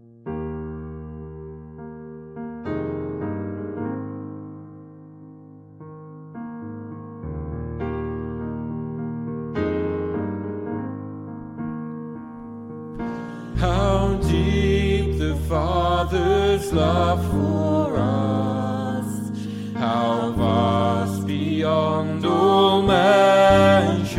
How deep the Father's love for us, how vast beyond all measure,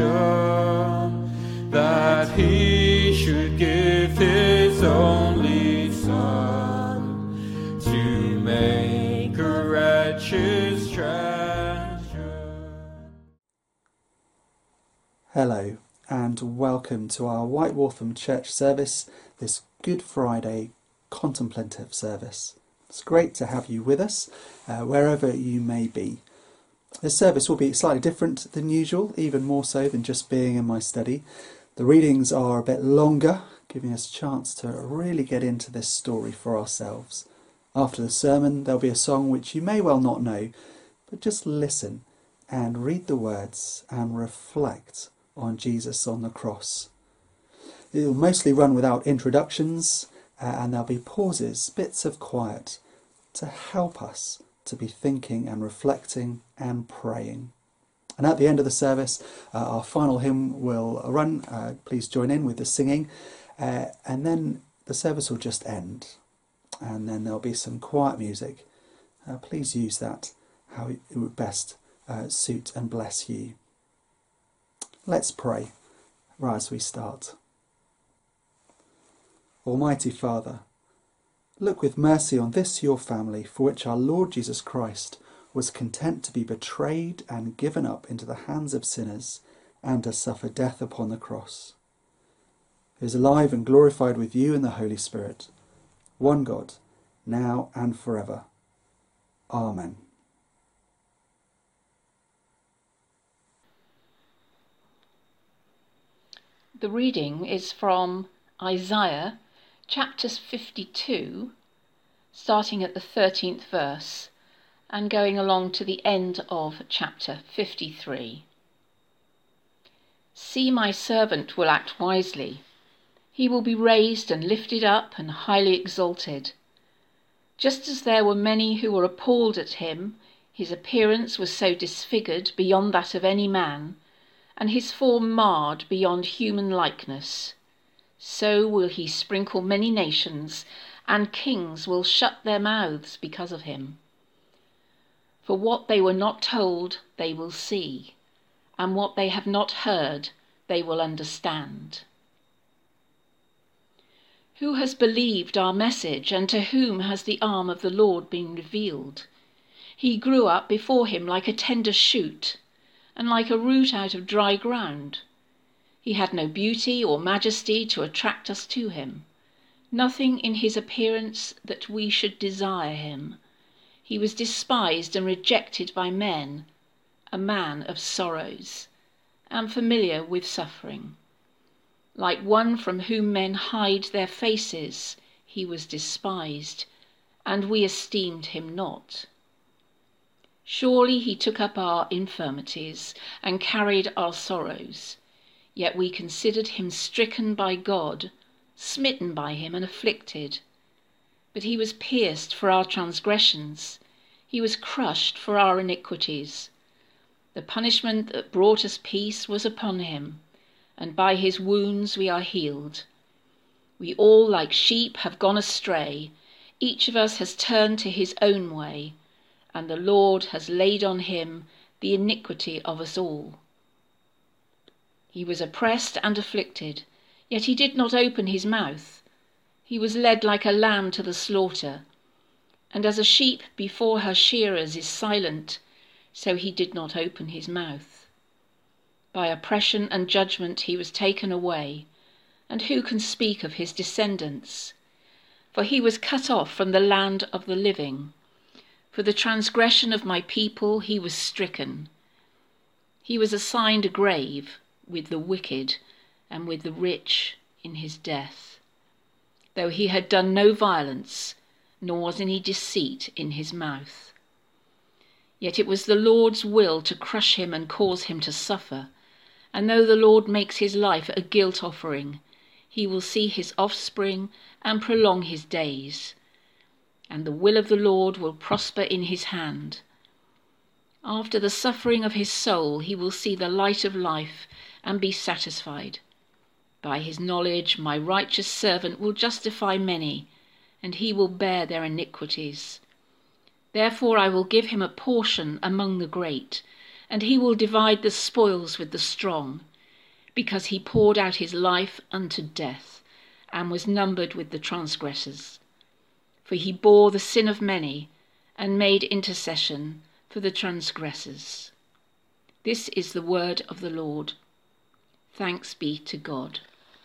that He should give His only Son to make a wretch His treasure. Hello and welcome to our White Waltham Church service, this Good Friday contemplative service. It's great to have you with us, wherever you may be. This service will be slightly different than usual, even more so than just being in my study. The readings are a bit longer, giving us a chance to really get into this story for ourselves. After the sermon, there'll be a song which you may well not know, but just listen and read the words and reflect on Jesus on the cross. It will mostly run without introductions, and there'll be pauses, bits of quiet, to help us to be thinking and reflecting and praying. And at the end of the service, our final hymn will run. Please join in with the singing, and then the service will just end. And then there'll be some quiet music. Please use that how it would best suit and bless you. Let's pray right as we start. Almighty Father, look with mercy on this your family, for which our Lord Jesus Christ was content to be betrayed and given up into the hands of sinners and to suffer death upon the cross. He is alive and glorified with you in the Holy Spirit, one God, now and forever. Amen. The reading is from Isaiah chapter 52, starting at the 13th verse and going along to the end of chapter 53. See, my servant will act wisely. He will be raised and lifted up and highly exalted. Just as there were many who were appalled at him, his appearance was so disfigured beyond that of any man, and his form marred beyond human likeness. So will he sprinkle many nations, and kings will shut their mouths because of him. For what they were not told, they will see, and what they have not heard, they will understand. Who has believed our message, and to whom has the arm of the Lord been revealed? He grew up before him like a tender shoot, and like a root out of dry ground. He had no beauty or majesty to attract us to him, nothing in his appearance that we should desire him. He was despised and rejected by men, a man of sorrows, and familiar with suffering. Like one from whom men hide their faces, he was despised, and we esteemed him not. Surely he took up our infirmities and carried our sorrows. Yet we considered him stricken by God, smitten by him and afflicted. But he was pierced for our transgressions. He was crushed for our iniquities. The punishment that brought us peace was upon him, and by his wounds we are healed. We all, like sheep, have gone astray. Each of us has turned to his own way, and the Lord has laid on him the iniquity of us all. He was oppressed and afflicted, yet he did not open his mouth. He was led like a lamb to the slaughter, and as a sheep before her shearers is silent, so he did not open his mouth. By oppression and judgment he was taken away, and who can speak of his descendants? For he was cut off from the land of the living. For the transgression of my people he was stricken. He was assigned a grave with the wicked and with the rich in his death, though he had done no violence, nor was any deceit in his mouth. Yet it was the Lord's will to crush him and cause him to suffer, and though the Lord makes his life a guilt offering, He will see his offspring and prolong his days, and the will of the Lord will prosper in his hand. After the suffering of his soul, he will see the light of life and be satisfied. By his knowledge, my righteous servant will justify many, and he will bear their iniquities. Therefore I will give him a portion among the great, and he will divide the spoils with the strong, because he poured out his life unto death, and was numbered with the transgressors. For he bore the sin of many, and made intercession for the transgressors. This is the word of the Lord. Thanks be to God.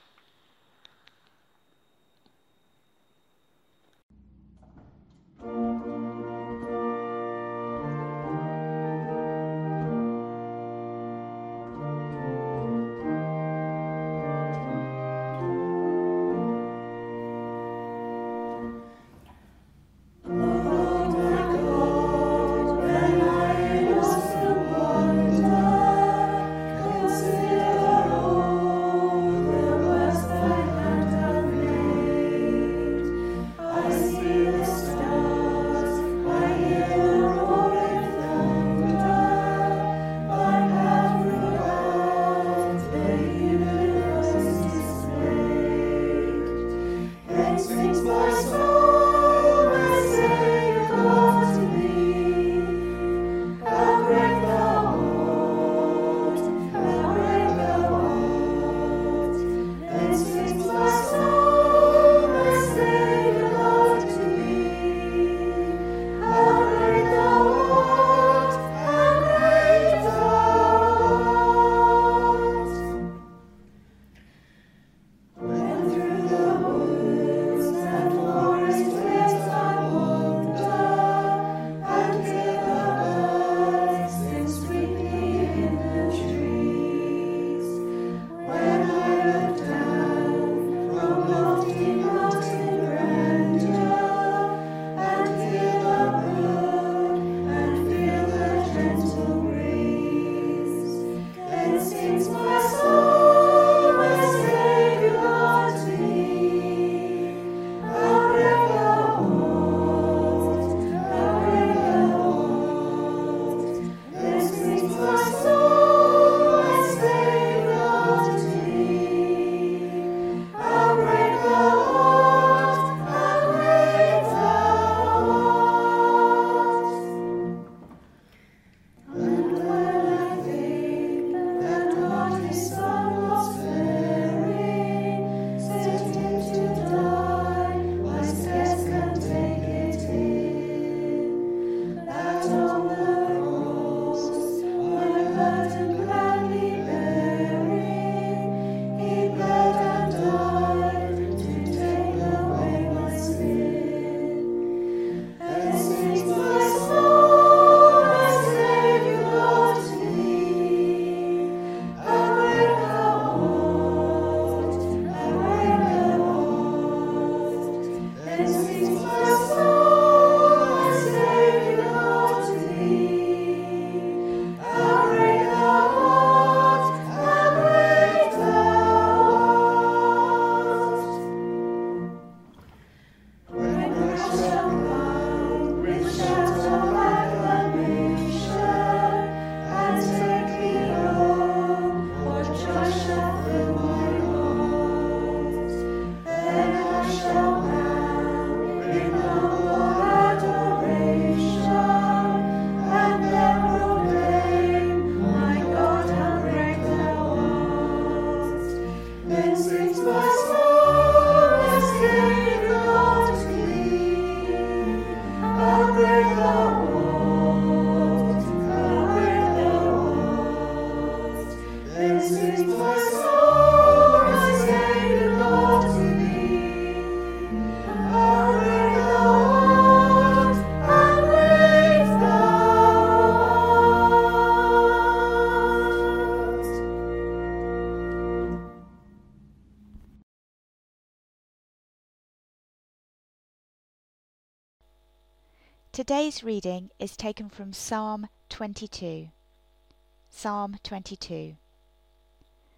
Today's reading is taken from Psalm 22. Psalm 22.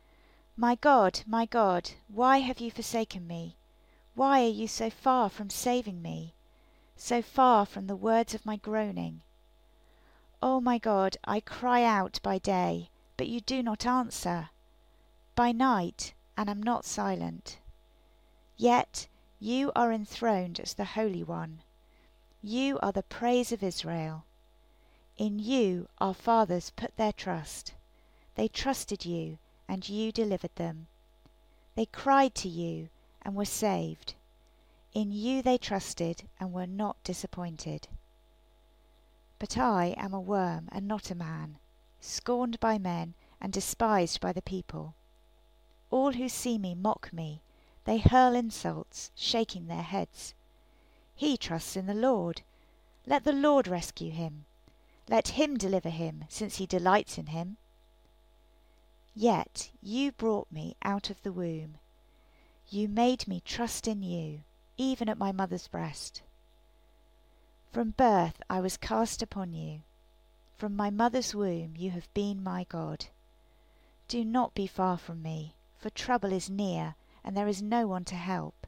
My God, why have you forsaken me? Why are you so far from saving me, so far from the words of my groaning? O my God, I cry out by day, but you do not answer, by night, and am not silent. Yet you are enthroned as the Holy One. You are the praise of Israel. In you our fathers put their trust. They trusted you, and you delivered them. They cried to you, and were saved. In you they trusted, and were not disappointed. But I am a worm and not a man, scorned by men and despised by the people. All who see me mock me. They hurl insults, shaking their heads. He trusts in the Lord. Let the Lord rescue him. Let him deliver him, since he delights in him. Yet you brought me out of the womb. You made me trust in you, even at my mother's breast. From birth I was cast upon you. From my mother's womb you have been my God. Do not be far from me, for trouble is near, and there is no one to help.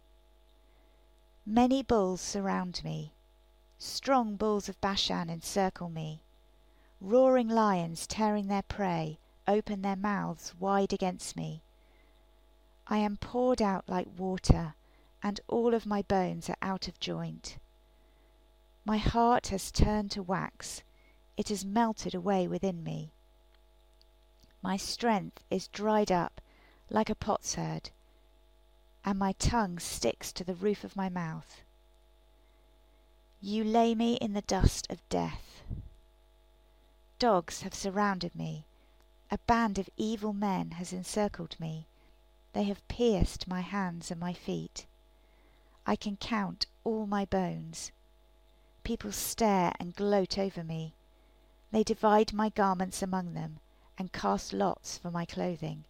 Many bulls surround me. Strong bulls of Bashan encircle me. Roaring lions tearing their prey open their mouths wide against me. I am poured out like water, and all of my bones are out of joint. My heart has turned to wax, it has melted away within me. My strength is dried up like a potsherd, and my tongue sticks to the roof of my mouth. You lay me in the dust of death. Dogs have surrounded me. A band of evil men has encircled me. They have pierced my hands and my feet. I can count all my bones. People stare and gloat over me. They divide my garments among them and cast lots for my clothing.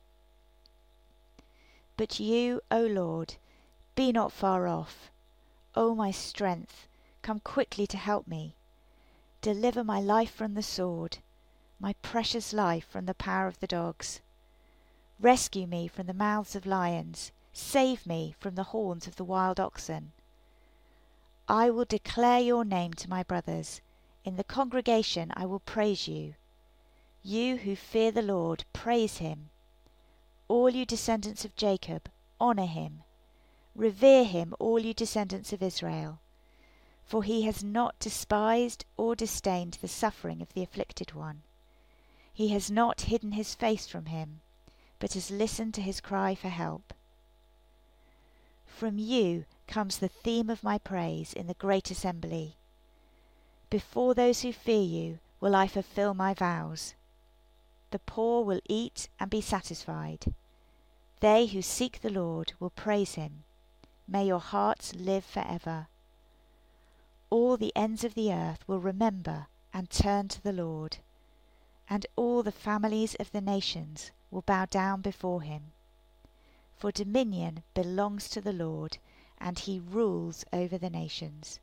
But you, O Lord, be not far off. O my strength, come quickly to help me. Deliver my life from the sword, my precious life from the power of the dogs. Rescue me from the mouths of lions. Save me from the horns of the wild oxen. I will declare your name to my brothers. In the congregation I will praise you. You who fear the Lord, praise him. All you descendants of Jacob, honour him. Revere him, all you descendants of Israel. For he has not despised or disdained the suffering of the afflicted one. He has not hidden his face from him, but has listened to his cry for help. From you comes the theme of my praise in the great assembly. Before those who fear you will I fulfill my vows. The poor will eat and be satisfied. They who seek the Lord will praise him. May your hearts live forever. All the ends of the earth will remember and turn to the Lord, and all the families of the nations will bow down before him. For dominion belongs to the Lord, and he rules over the nations.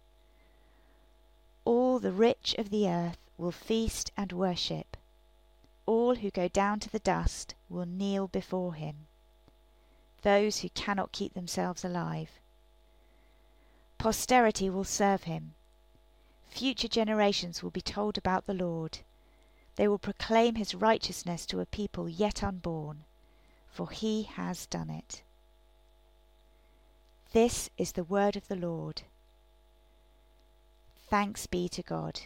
All the rich of the earth will feast and worship. All who go down to the dust will kneel before him. Those who cannot keep themselves alive. Posterity will serve him. Future generations will be told about the Lord. They will proclaim his righteousness to a people yet unborn, for he has done it. This is the word of the Lord. Thanks be to God.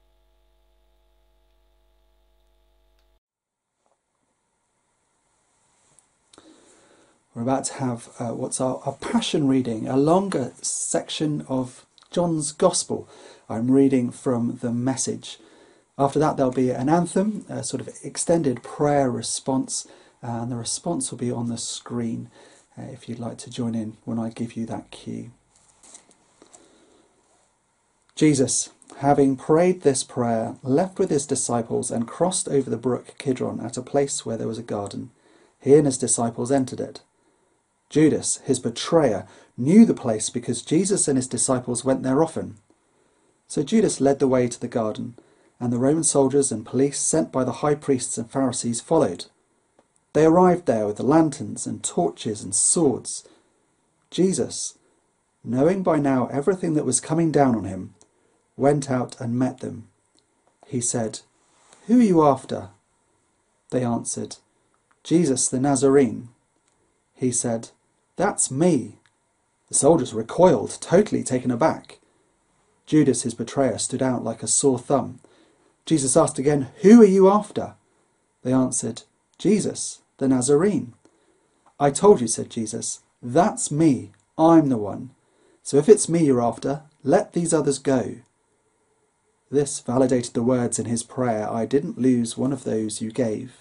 We're about to have what's our Passion reading, a longer section of John's Gospel. I'm reading from the Message. After that there'll be an anthem, a sort of extended prayer response, and the response will be on the screen if you'd like to join in when I give you that cue. Jesus, having prayed this prayer, left with his disciples and crossed over the brook Kidron at a place where there was a garden. He and his disciples entered it. Judas, his betrayer, knew the place because Jesus and his disciples went there often. So Judas led the way to the garden, and the Roman soldiers and police sent by the high priests and Pharisees followed. They arrived there with lanterns and torches and swords. Jesus, knowing by now everything that was coming down on him, went out and met them. He said, "Who are you after?" They answered, "Jesus the Nazarene." He said, "That's me." The soldiers recoiled, totally taken aback. Judas, his betrayer, stood out like a sore thumb. Jesus asked again, "Who are you after?" They answered, "Jesus the Nazarene." "I told you," said Jesus, "that's me. I'm the one. So if it's me you're after, let these others go." This validated the words in his prayer, "I didn't lose one of those you gave."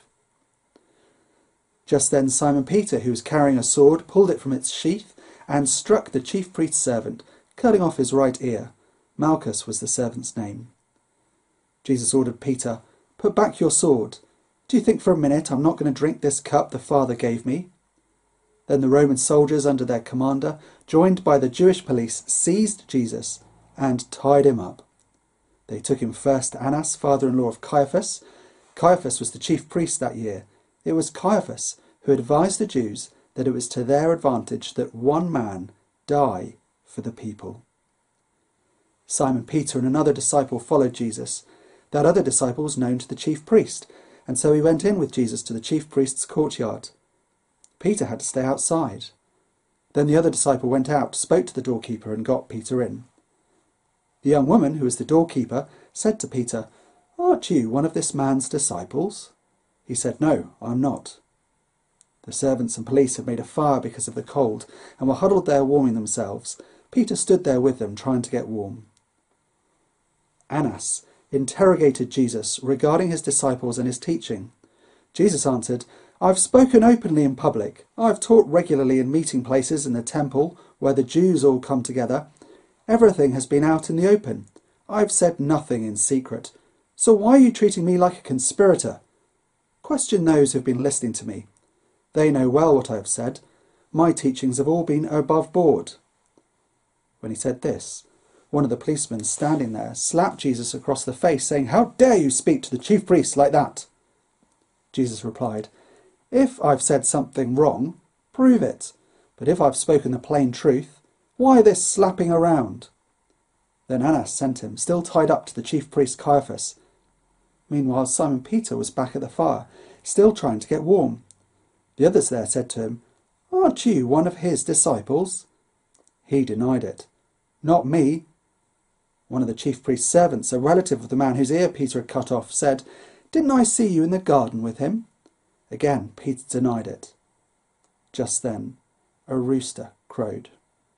Just then Simon Peter, who was carrying a sword, pulled it from its sheath and struck the chief priest's servant, cutting off his right ear. Malchus was the servant's name. Jesus ordered Peter, "Put back your sword. Do you think for a minute I'm not going to drink this cup the Father gave me?" Then the Roman soldiers under their commander, joined by the Jewish police, seized Jesus and tied him up. They took him first to Annas, father-in-law of Caiaphas. Caiaphas was the chief priest that year. It was Caiaphas who advised the Jews that it was to their advantage that one man die for the people. Simon Peter and another disciple followed Jesus. That other disciple was known to the chief priest, and so he went in with Jesus to the chief priest's courtyard. Peter had to stay outside. Then the other disciple went out, spoke to the doorkeeper, and got Peter in. The young woman, who was the doorkeeper, said to Peter, "Aren't you one of this man's disciples?" He said, "No, I'm not." The servants and police had made a fire because of the cold and were huddled there warming themselves. Peter stood there with them, trying to get warm. Annas interrogated Jesus regarding his disciples and his teaching. Jesus answered, "I've spoken openly in public. I've taught regularly in meeting places in the temple where the Jews all come together. Everything has been out in the open. I've said nothing in secret. So why are you treating me like a conspirator? Question those who've been listening to me. They know well what I have said. My teachings have all been above board." When he said this, one of the policemen standing there slapped Jesus across the face, saying, "How dare you speak to the chief priests like that?" Jesus replied, "If I've said something wrong, prove it. But if I've spoken the plain truth, why this slapping around?" Then Annas sent him, still tied up, to the chief priest Caiaphas. Meanwhile, Simon Peter was back at the fire, still trying to get warm. The others there said to him, "Aren't you one of his disciples?" He denied it. "Not me." One of the chief priest's servants, a relative of the man whose ear Peter had cut off, said, "Didn't I see you in the garden with him?" Again, Peter denied it. Just then, a rooster crowed.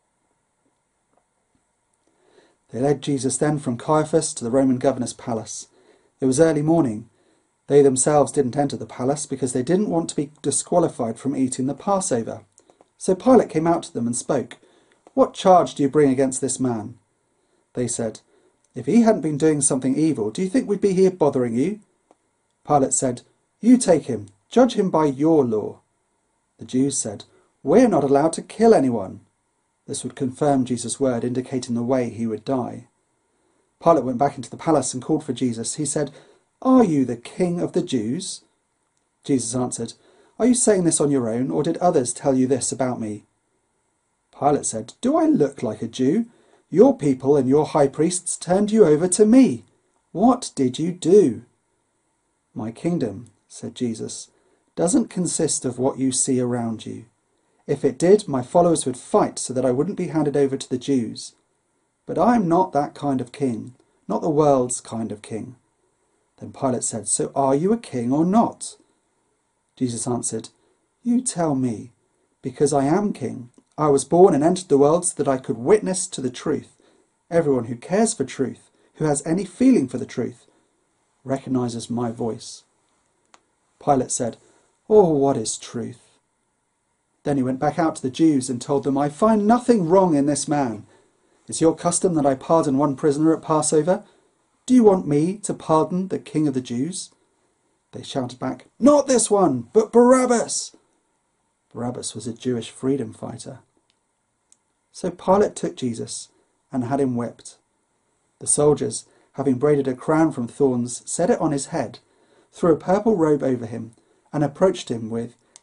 They led Jesus then from Caiaphas to the Roman governor's palace. It was early morning. They themselves didn't enter the palace because they didn't want to be disqualified from eating the Passover. So Pilate came out to them and spoke. "What charge do you bring against this man?" They said, "If he hadn't been doing something evil, do you think we'd be here bothering you?" Pilate said, "You take him. Judge him by your law." The Jews said, "We're not allowed to kill anyone." This would confirm Jesus' word, indicating the way he would die. Pilate went back into the palace and called for Jesus. He said, "Are you the king of the Jews?" Jesus answered, "Are you saying this on your own, or did others tell you this about me?" Pilate said, "Do I look like a Jew? Your people and your high priests turned you over to me. What did you do?" "My kingdom," said Jesus, "doesn't consist of what you see around you. If it did, my followers would fight so that I wouldn't be handed over to the Jews. But I am not that kind of king, not the world's kind of king." Then Pilate said, "So are you a king or not?" Jesus answered, "You tell me, because I am king. I was born and entered the world so that I could witness to the truth. Everyone who cares for truth, who has any feeling for the truth, recognizes my voice." Pilate said, "Oh, what is truth?" Then he went back out to the Jews and told them, "I find nothing wrong in this man. It's your custom that I pardon one prisoner at Passover. Do you want me to pardon the king of the Jews?" They shouted back, "Not this one, but Barabbas!" Barabbas was a Jewish freedom fighter. So Pilate took Jesus and had him whipped. The soldiers, having braided a crown from thorns, set it on his head, threw a purple robe over him, and approached him with,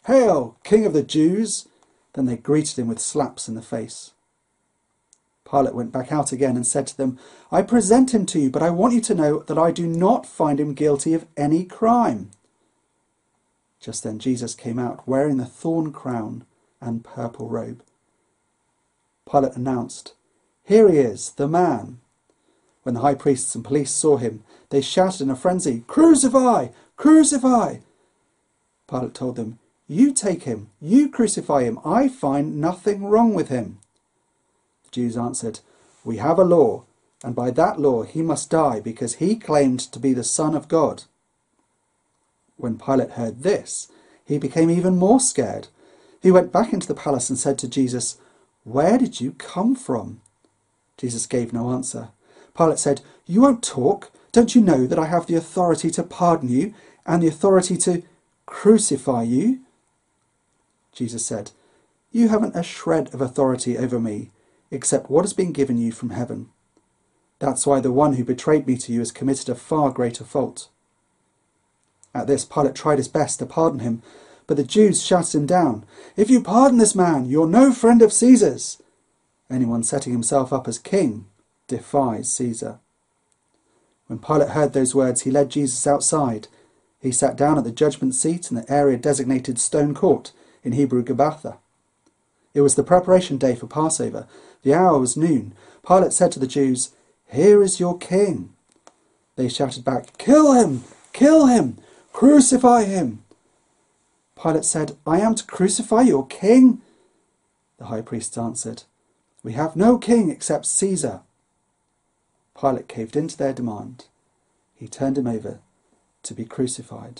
"Hail, King of the Jews!" Then they greeted him with slaps in the face. Pilate went back out again and said to them, "I present him to you, but I want you to know that I do not find him guilty of any crime." Just then Jesus came out, wearing the thorn crown and purple robe. Pilate announced, "Here he is, the man." When the high priests and police saw him, they shouted in a frenzy, "Crucify! Crucify!" Pilate told them, "You take him, you crucify him. I find nothing wrong with him." The Jews answered, "We have a law, and by that law he must die, because he claimed to be the Son of God." When Pilate heard this, he became even more scared. He went back into the palace and said to Jesus, "Where did you come from?" Jesus gave no answer. Pilate said, "You won't talk? Don't you know that I have the authority to pardon you and the authority to crucify you?" Jesus said, "You haven't a shred of authority over me, except what has been given you from heaven. That's why the one who betrayed me to you has committed a far greater fault." At this, Pilate tried his best to pardon him, but the Jews shouted him down. "If you pardon this man, you're no friend of Caesar's. Anyone setting himself up as king defies Caesar." When Pilate heard those words, he led Jesus outside. He sat down at the judgment seat in the area designated Stone Court, in Hebrew Gabbatha. It was the preparation day for Passover. The hour was noon. Pilate said to the Jews, "Here is your king." They shouted back, "Kill him! Kill him! Crucify him!" Pilate said, "I am to crucify your king?" The high priest answered, "We have no king except Caesar." Pilate caved into their demand. He turned him over to be crucified.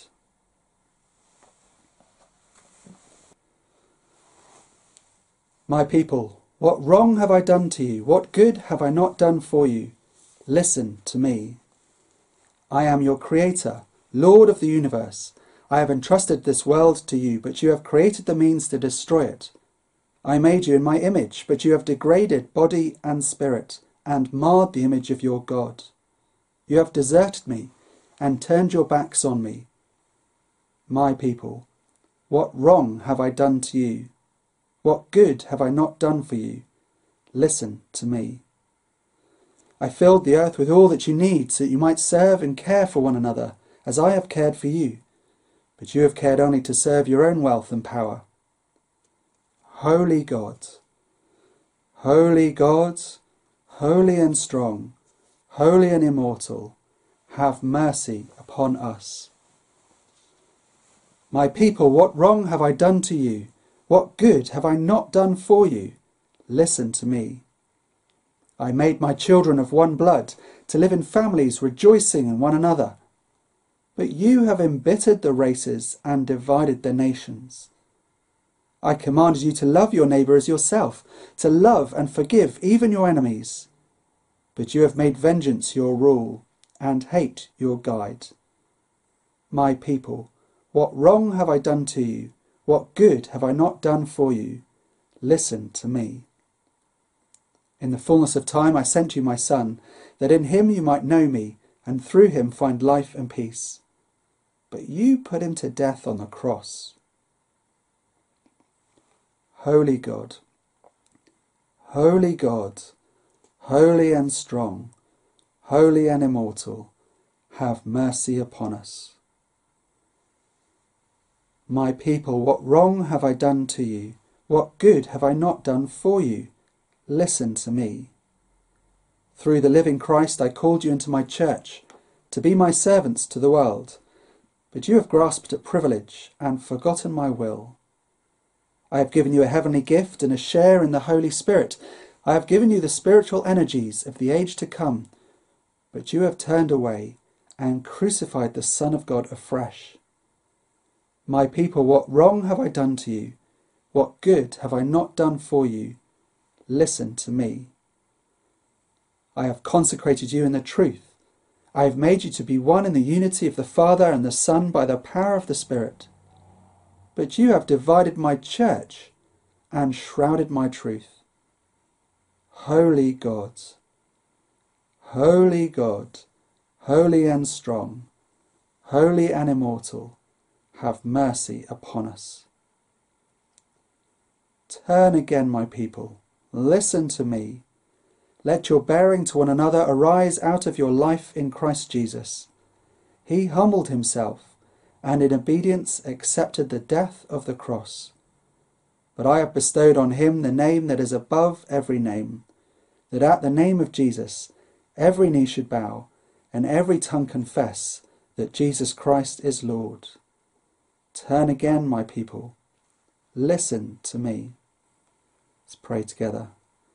"My people, what wrong have I done to you? What good have I not done for you? Listen to me. I am your creator, Lord of the universe. I have entrusted this world to you, but you have created the means to destroy it. I made you in my image, but you have degraded body and spirit and marred the image of your God. You have deserted me and turned your backs on me. My people, what wrong have I done to you? What good have I not done for you? Listen to me. I filled the earth with all that you need so that you might serve and care for one another, as I have cared for you. But you have cared only to serve your own wealth and power. Holy God, holy God, holy and strong, holy and immortal, have mercy upon us. My people, what wrong have I done to you? What good have I not done for you? Listen to me. I made my children of one blood to live in families rejoicing in one another. But you have embittered the races and divided the nations. I commanded you to love your neighbour as yourself, to love and forgive even your enemies. But you have made vengeance your rule and hate your guide. My people, what wrong have I done to you? What good have I not done for you? Listen to me. In the fullness of time I sent you my Son, that in him you might know me, and through him find life and peace. But you put him to death on the cross. Holy God, holy God, holy and strong, holy and immortal, have mercy upon us. My people, what wrong have I done to you? What good have I not done for you? Listen to me. Through the living Christ I called you into my church, to be my servants to the world. But you have grasped at privilege and forgotten my will. I have given you a heavenly gift and a share in the Holy Spirit. I have given you the spiritual energies of the age to come. But you have turned away and crucified the Son of God afresh. My people, what wrong have I done to you? What good have I not done for you? Listen to me. I have consecrated you in the truth. I have made you to be one in the unity of the Father and the Son by the power of the Spirit. But you have divided my church and shrouded my truth. Holy God, holy God, holy and strong, holy and immortal, have mercy upon us. Turn again, my people, listen to me. Let your bearing to one another arise out of your life in Christ Jesus. He humbled himself, and in obedience accepted the death of the cross. But I have bestowed on him the name that is above every name, that at the name of Jesus every knee should bow, and every tongue confess that Jesus Christ is Lord. Turn again, my people. Listen to me. Let's pray together.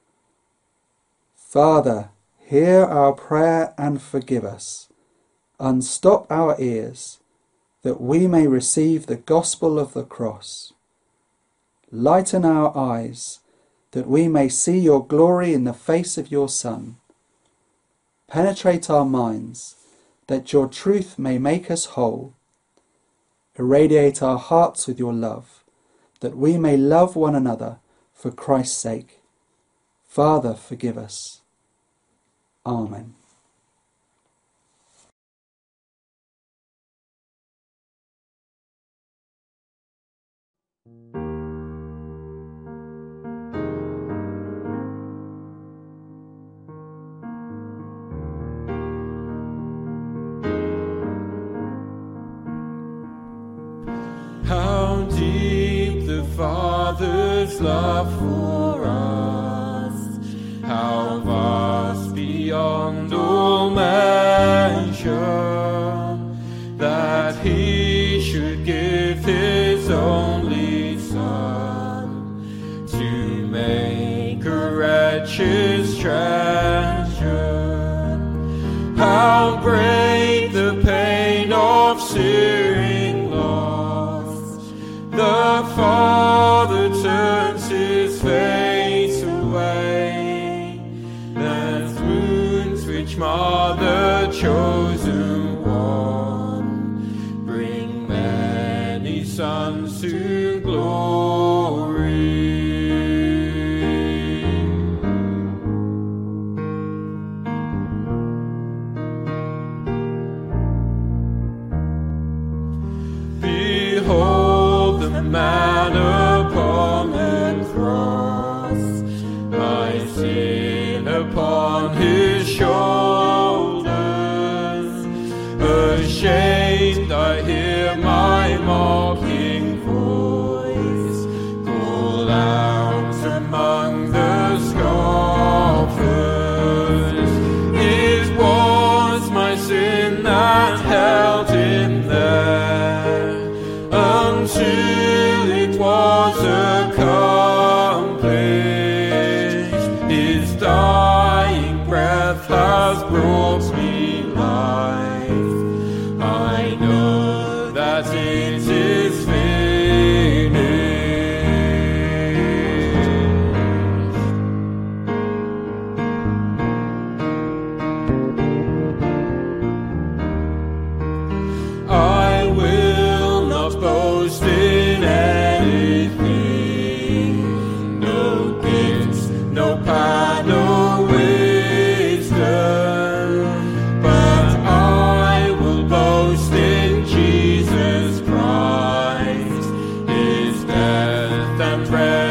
Father, hear our prayer and forgive us. Unstop our ears, that we may receive the gospel of the cross. Lighten our eyes, that we may see your glory in the face of your Son. Penetrate our minds, that your truth may make us whole. Irradiate our hearts with your love, that we may love one another for Christ's sake. Father, forgive us. Amen. How deep the Father's love for us, how vast beyond all measure, that he should give his only Son to make a wretch's treasure. How great the pain of searing loss, the Father turns his face away, that wounds which mar the chosen one bring many sons to glory. Behold the man upon the cross, my sin upon his shoulders. Ashamed I hear my mocking voice call out among the scoffers. It was my sin that held him there until it was accomplished. His dying breath has brought me life. I know that it is finished. I will not boast in anything, no gifts, no power, no wisdom, but I will boast in Jesus Christ, his death and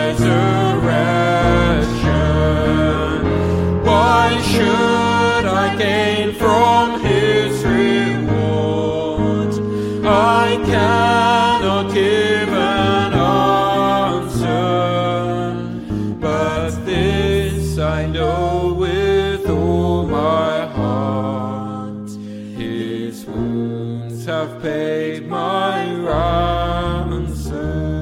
resurrection. Why should I gain from his reward? I cannot give an answer, but this I know with all my heart, his wounds have paid my ransom.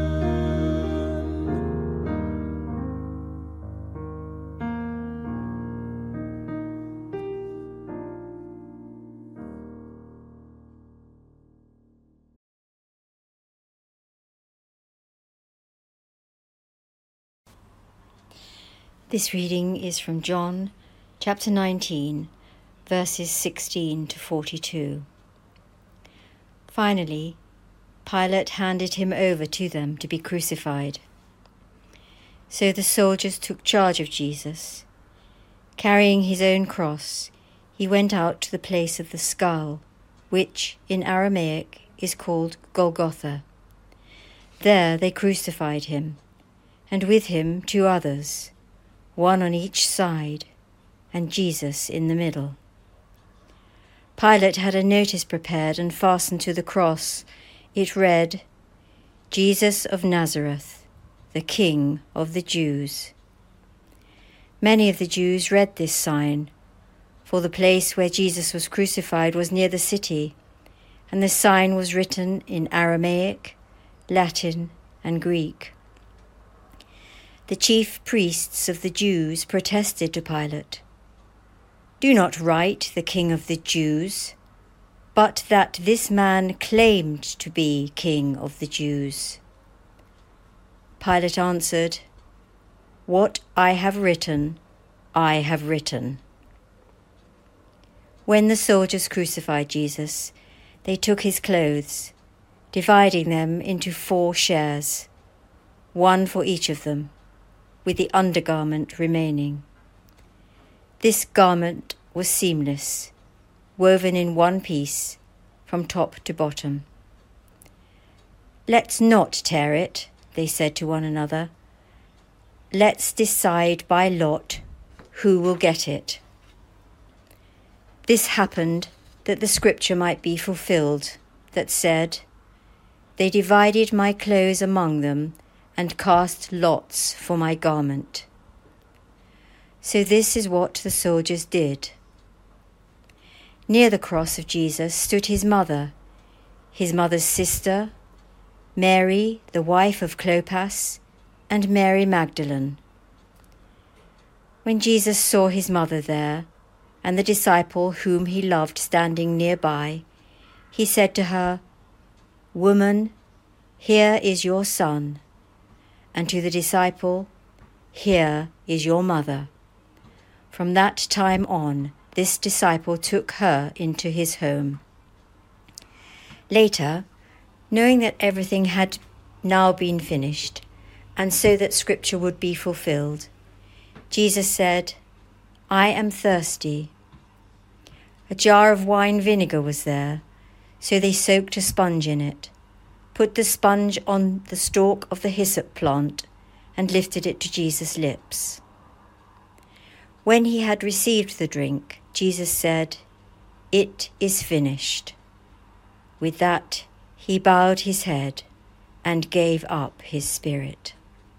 This reading is from John, chapter 19, verses 16 to 42. Finally, Pilate handed him over to them to be crucified. So the soldiers took charge of Jesus. Carrying his own cross, he went out to the place of the skull, which in Aramaic is called Golgotha. There they crucified him, and with him 2 others, one on each side, and Jesus in the middle. Pilate had a notice prepared and fastened to the cross. It read, "Jesus of Nazareth, the King of the Jews." Many of the Jews read this sign, for the place where Jesus was crucified was near the city, and the sign was written in Aramaic, Latin, and Greek. The chief priests of the Jews protested to Pilate, "Do not write the King of the Jews, but that this man claimed to be King of the Jews." Pilate answered, "What I have written, I have written." When the soldiers crucified Jesus, they took his clothes, dividing them into 4 shares, one for each of them, with the undergarment remaining. This garment was seamless, woven in one piece, from top to bottom. "Let's not tear it," they said to one another. "Let's decide by lot who will get it." This happened that the scripture might be fulfilled, that said, "They divided my clothes among them and cast lots for my garment." So this is what the soldiers did. Near the cross of Jesus stood his mother's sister, Mary, the wife of Clopas, and Mary Magdalene. When Jesus saw his mother there, and the disciple whom he loved standing nearby, he said to her, "Woman, here is your son," and to the disciple, "Here is your mother." From that time on, this disciple took her into his home. Later, knowing that everything had now been finished, and so that scripture would be fulfilled, Jesus said, "I am thirsty." A jar of wine vinegar was there, so they soaked a sponge in it, put the sponge on the stalk of the hyssop plant, and lifted it to Jesus' lips. When he had received the drink, Jesus said, "It is finished." With that, he bowed his head and gave up his spirit.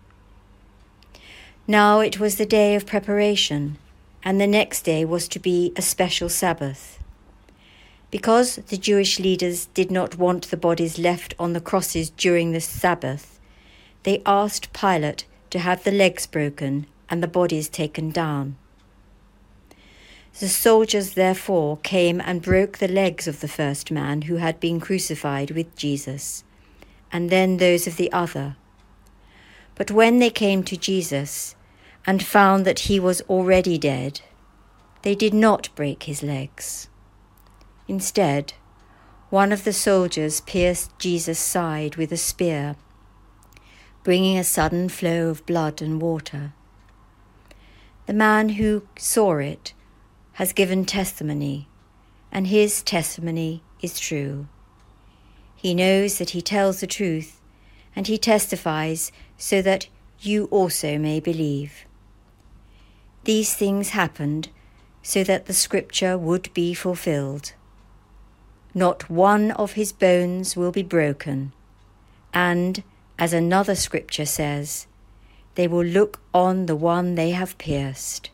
Now it was the day of preparation, and the next day was to be a special Sabbath. Because the Jewish leaders did not want the bodies left on the crosses during the Sabbath, they asked Pilate to have the legs broken and the bodies taken down. The soldiers therefore came and broke the legs of the first man who had been crucified with Jesus, and then those of the other. But when they came to Jesus and found that he was already dead, they did not break his legs. Instead, one of the soldiers pierced Jesus' side with a spear, bringing a sudden flow of blood and water. The man who saw it has given testimony, and his testimony is true. He knows that he tells the truth, and he testifies so that you also may believe. These things happened so that the scripture would be fulfilled. Not one of his bones will be broken, and, as another scripture says, they will look on the one they have pierced.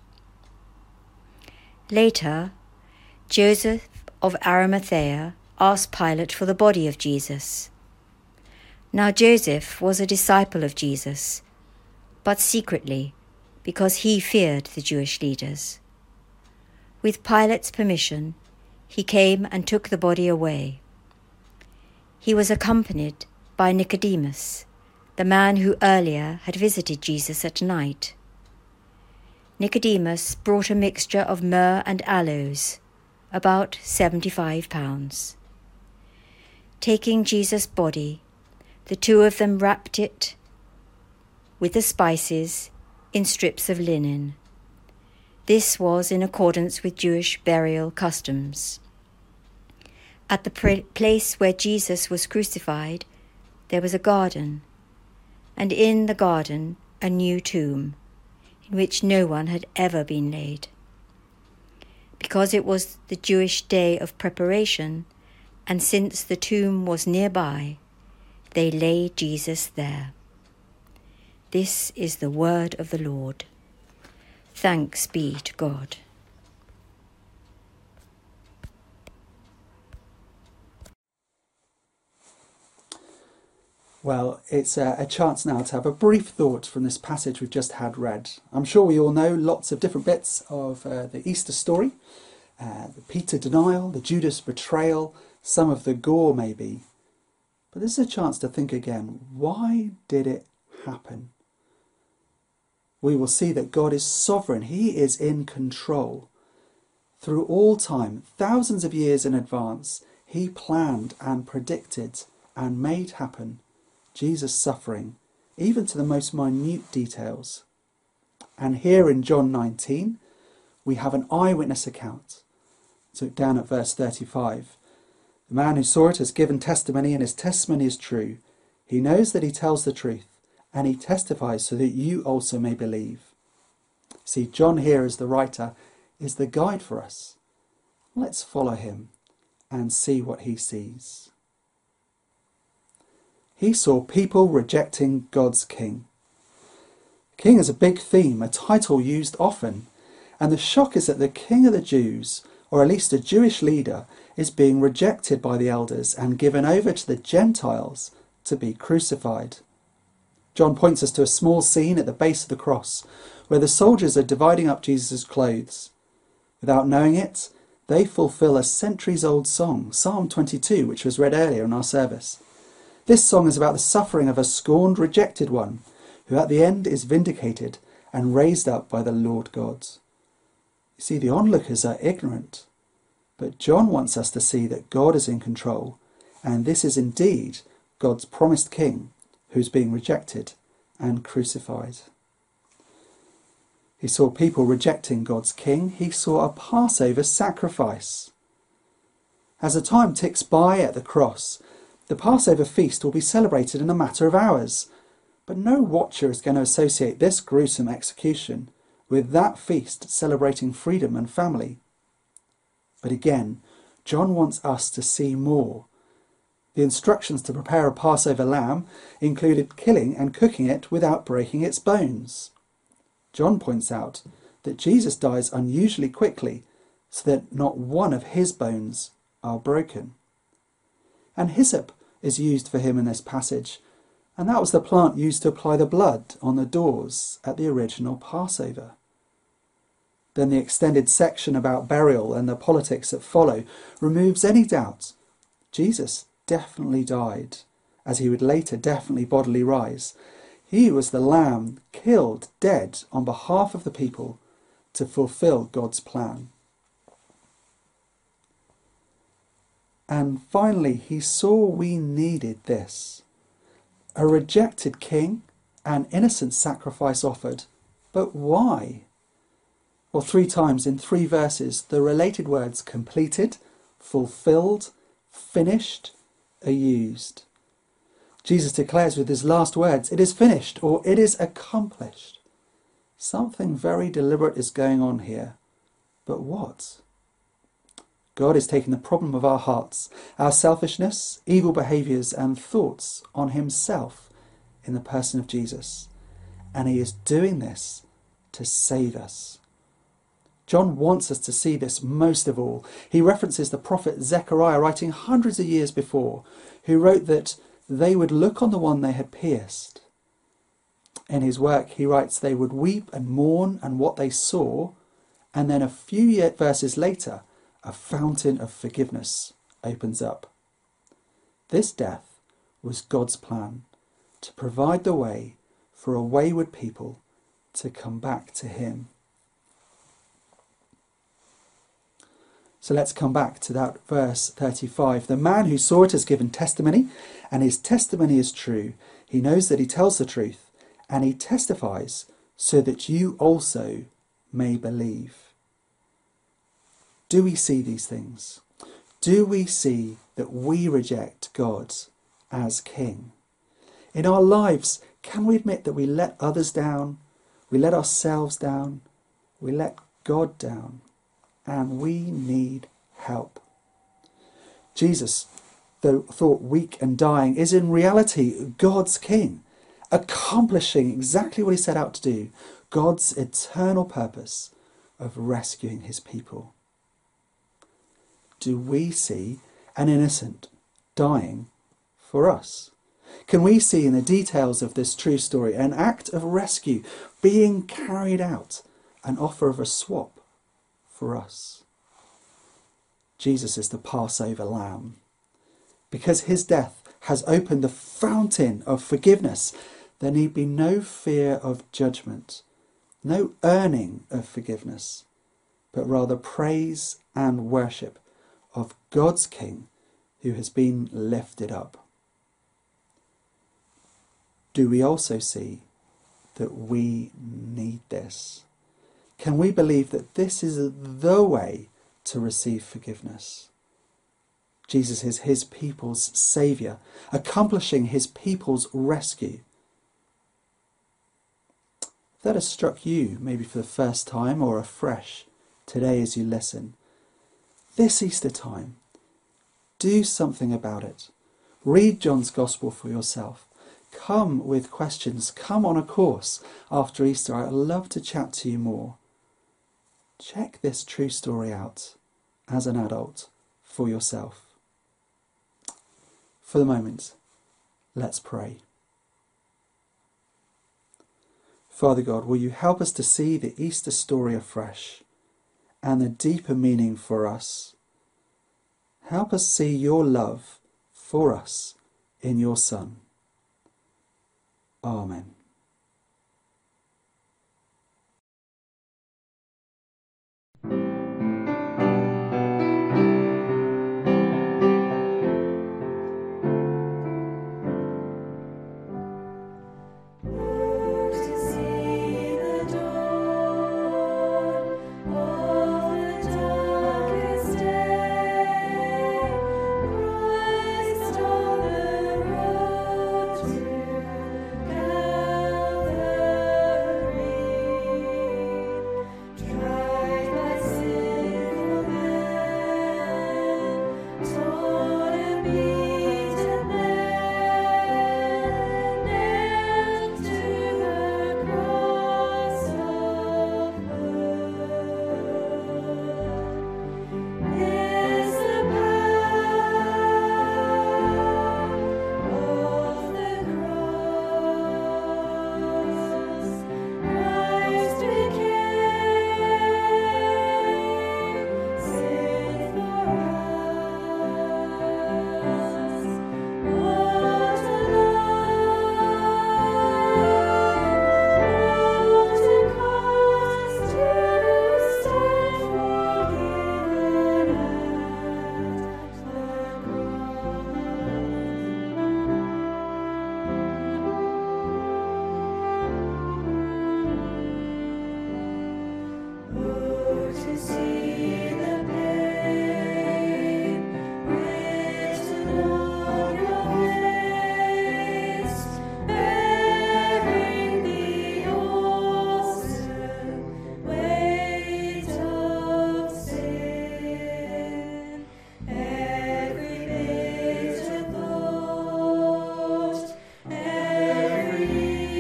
Later, Joseph of Arimathea asked Pilate for the body of Jesus. Now Joseph was a disciple of Jesus, but secretly, because he feared the Jewish leaders. With Pilate's permission, he came and took the body away. He was accompanied by Nicodemus, the man who earlier had visited Jesus at night. Nicodemus brought a mixture of myrrh and aloes, about 75 pounds. Taking Jesus' body, the 2 of them wrapped it with the spices in strips of linen. This was in accordance with Jewish burial customs. At the place where Jesus was crucified, there was a garden, and in the garden a new tomb, in which no one had ever been laid. Because it was the Jewish day of preparation, and since the tomb was nearby, they laid Jesus there. This is the word of the Lord. Thanks be to God. Well, it's a chance now to have a brief thought from this passage we've just had read. I'm sure we all know lots of different bits of the Easter story, the Peter denial, the Judas betrayal, some of the gore maybe. But this is a chance to think again, why did it happen? We will see that God is sovereign. He is in control. Through all time, thousands of years in advance, he planned and predicted and made happen Jesus' suffering, even to the most minute details. And here in John 19, we have an eyewitness account. So look down at verse 35. The man who saw it has given testimony, and his testimony is true. He knows that he tells the truth, and he testifies so that you also may believe. See, John here as the writer is the guide for us. Let's follow him and see what he sees. He saw people rejecting God's king. King is a big theme, a title used often, and the shock is that the king of the Jews, or at least a Jewish leader, is being rejected by the elders and given over to the Gentiles to be crucified. John points us to a small scene at the base of the cross, where the soldiers are dividing up Jesus' clothes. Without knowing it, they fulfill a centuries-old song, Psalm 22, which was read earlier in our service. This song is about the suffering of a scorned, rejected one, who at the end is vindicated and raised up by the Lord God. You see, the onlookers are ignorant, but John wants us to see that God is in control, and this is indeed God's promised king who's being rejected and crucified. He saw people rejecting God's king. He saw a Passover sacrifice. As the time ticks by at the cross, the Passover feast will be celebrated in a matter of hours, but no watcher is going to associate this gruesome execution with that feast celebrating freedom and family. But again, John wants us to see more. The instructions to prepare a Passover lamb included killing and cooking it without breaking its bones. John points out that Jesus dies unusually quickly so that not one of his bones are broken. And hyssop is used for him in this passage, and that was the plant used to apply the blood on the doors at the original Passover. Then the extended section about burial and the politics that follow removes any doubt. Jesus definitely died, as he would later definitely bodily rise. He was the lamb killed, dead, on behalf of the people to fulfill God's plan. And finally, he saw we needed this. A rejected king, an innocent sacrifice offered. But why? Well, 3 times in 3 verses, the related words completed, fulfilled, finished are used. Jesus declares with his last words, "It is finished," or "It is accomplished." Something very deliberate is going on here. But what? God is taking the problem of our hearts, our selfishness, evil behaviours and thoughts on himself in the person of Jesus. And he is doing this to save us. John wants us to see this most of all. He references the prophet Zechariah, writing hundreds of years before, who wrote that they would look on the one they had pierced. In his work, he writes they would weep and mourn and what they saw, and then a few verses later, a fountain of forgiveness opens up. This death was God's plan to provide the way for a wayward people to come back to him. So let's come back to that verse 35. The man who saw it has given testimony, and his testimony is true. He knows that he tells the truth, and he testifies so that you also may believe. Do we see these things? Do we see that we reject God as King? In our lives, Can we admit that we let others down, we let ourselves down, we let God down, and we need help? Jesus, though thought weak and dying, is in reality God's King, accomplishing exactly what he set out to do, God's eternal purpose of rescuing his people. Do we see an innocent dying for us? Can we see in the details of this true story an act of rescue being carried out, an offer of a swap for us? Jesus is the Passover lamb. Because his death has opened the fountain of forgiveness, there need be no fear of judgment, no earning of forgiveness, but rather praise and worship of God's King who has been lifted up. Do we also see that we need this? Can we believe that this is the way to receive forgiveness? Jesus is his people's saviour, accomplishing his people's rescue. If that has struck you, maybe for the first time or afresh today as you listen, this Easter time, do something about it. Read John's Gospel for yourself. Come with questions. Come on a course after Easter. I'd love to chat to you more. Check this true story out as an adult for yourself. For the moment, let's pray. Father God, will you help us to see the Easter story afresh and the deeper meaning for us? Help us see your love for us in your Son. Amen.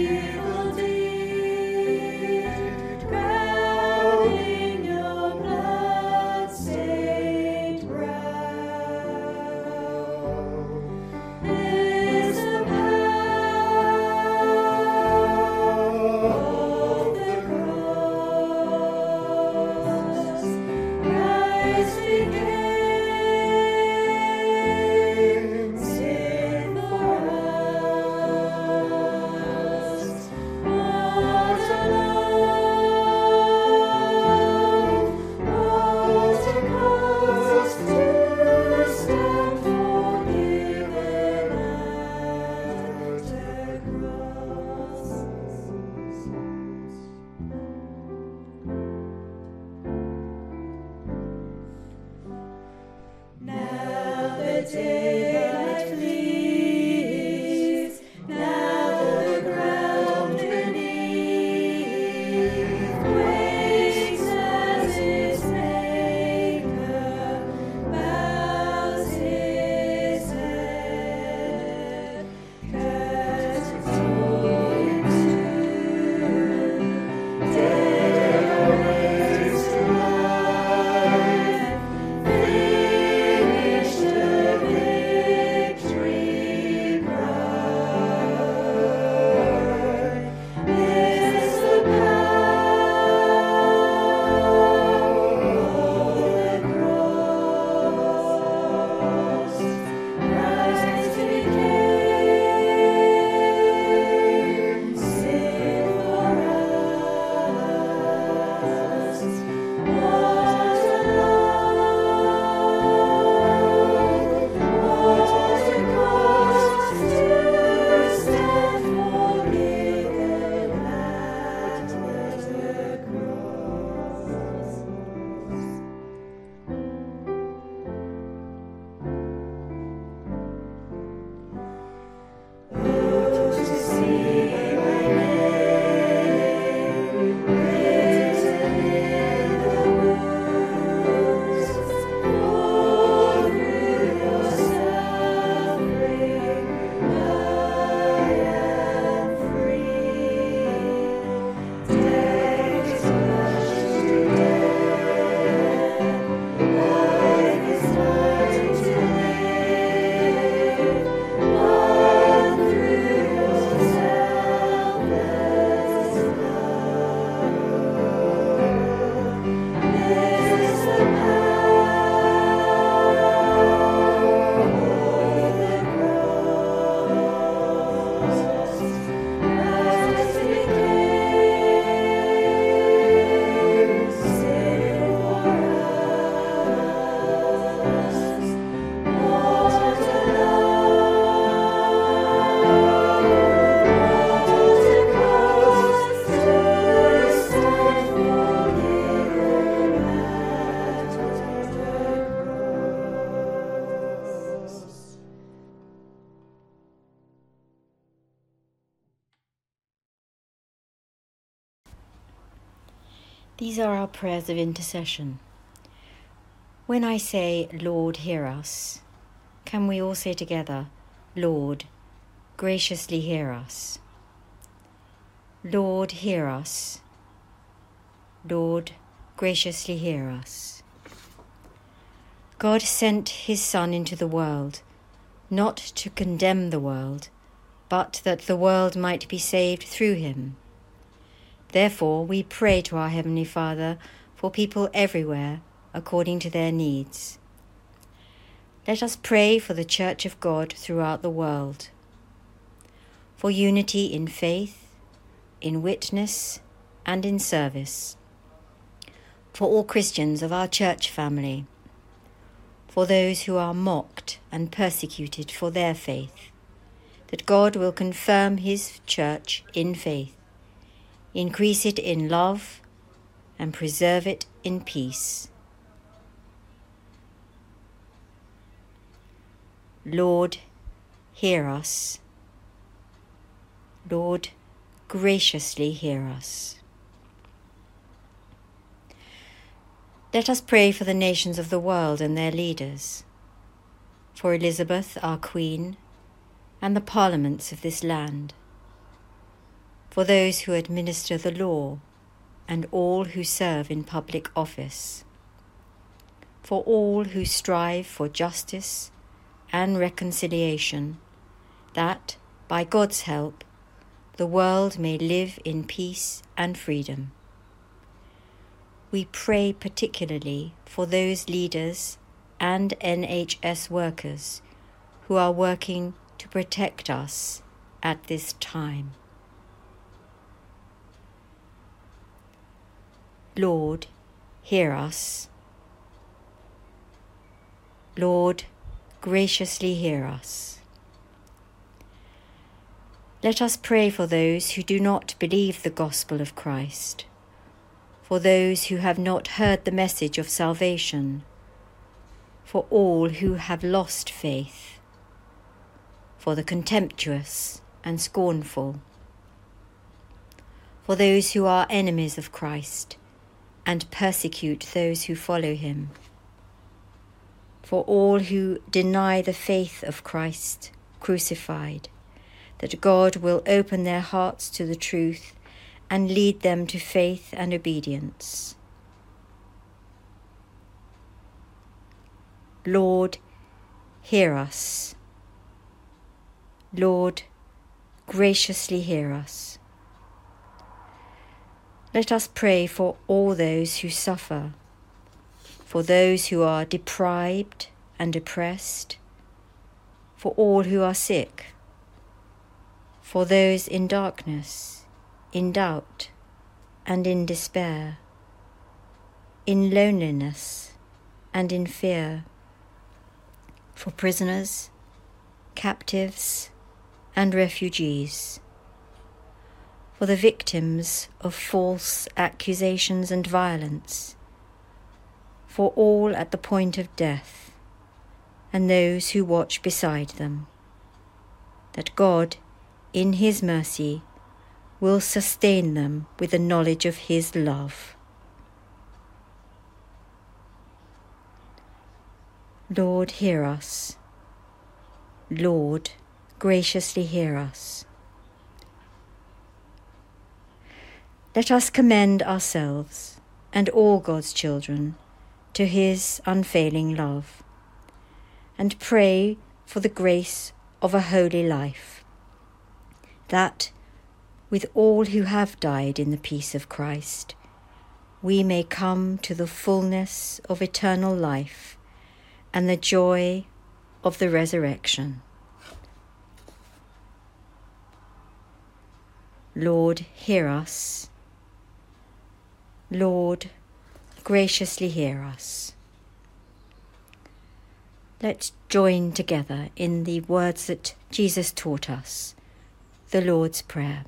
Your blood. These are our prayers of intercession. When I say, Lord, hear us, can we all say together, Lord, graciously hear us? Lord, hear us. Lord, graciously hear us. God sent his Son into the world, not to condemn the world, but that the world might be saved through him. Therefore, we pray to our Heavenly Father for people everywhere according to their needs. Let us pray for the Church of God throughout the world, for unity in faith, in witness, and in service, for all Christians of our church family, for those who are mocked and persecuted for their faith, that God will confirm his church in faith, increase it in love, and preserve it in peace. Lord, hear us. Lord, graciously hear us. Let us pray for the nations of the world and their leaders, for Elizabeth, our Queen, and the parliaments of this land, for those who administer the law and all who serve in public office, for all who strive for justice and reconciliation, that, by God's help, the world may live in peace and freedom. We pray particularly for those leaders and NHS workers who are working to protect us at this time. Lord, hear us. Lord, graciously hear us. Let us pray for those who do not believe the gospel of Christ, for those who have not heard the message of salvation, for all who have lost faith, for the contemptuous and scornful, for those who are enemies of Christ and persecute those who follow him, for all who deny the faith of Christ crucified, that God will open their hearts to the truth and lead them to faith and obedience. Lord, hear us. Lord, graciously hear us. Let us pray for all those who suffer, for those who are deprived and oppressed, for all who are sick, for those in darkness, in doubt, and in despair, in loneliness and in fear, for prisoners, captives, and refugees, for the victims of false accusations and violence, for all at the point of death, and those who watch beside them, that God, in his mercy, will sustain them with the knowledge of his love. Lord, hear us. Lord, graciously hear us. Let us commend ourselves and all God's children to his unfailing love, and pray for the grace of a holy life, that, with all who have died in the peace of Christ, we may come to the fullness of eternal life and the joy of the resurrection. Lord, hear us. Lord, graciously hear us. Let's join together in the words that Jesus taught us, the Lord's Prayer.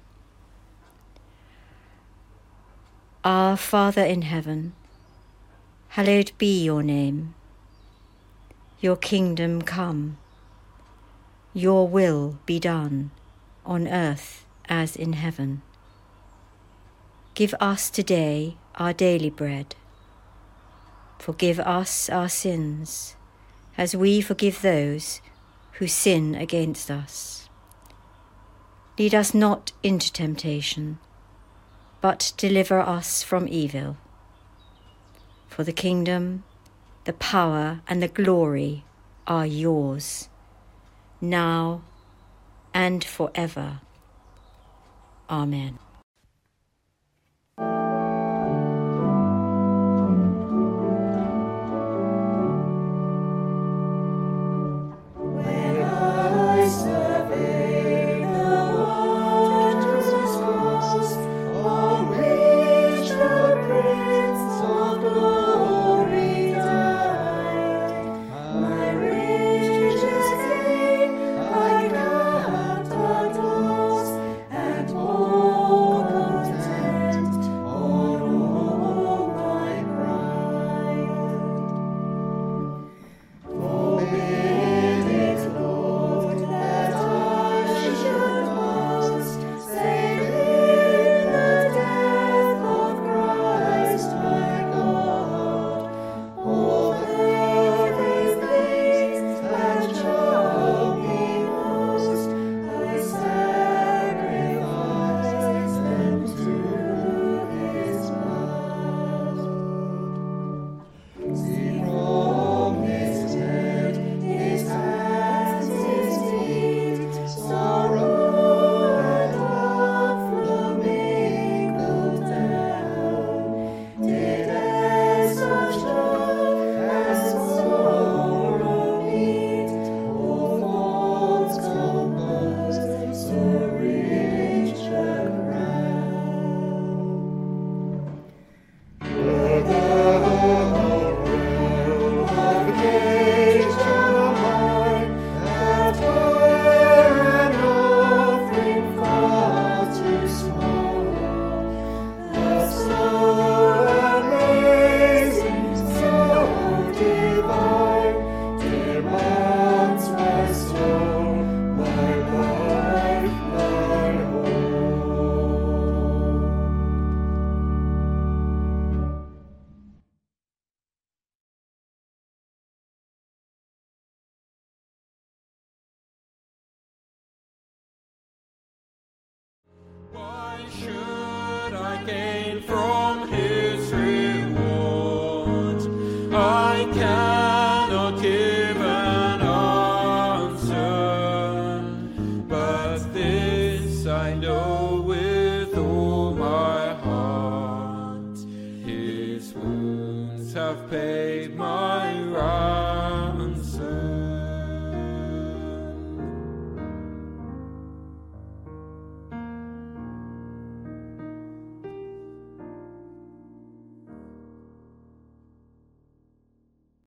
Our Father in heaven, hallowed be your name. Your kingdom come. Your will be done, on earth as in heaven. Give us today our daily bread. Forgive us our sins, as we forgive those who sin against us. Lead us not into temptation, but deliver us from evil. For the kingdom, the power, and the glory are yours, now and forever. Amen. Why should I gain from his reward? I cannot give an answer, but this I know.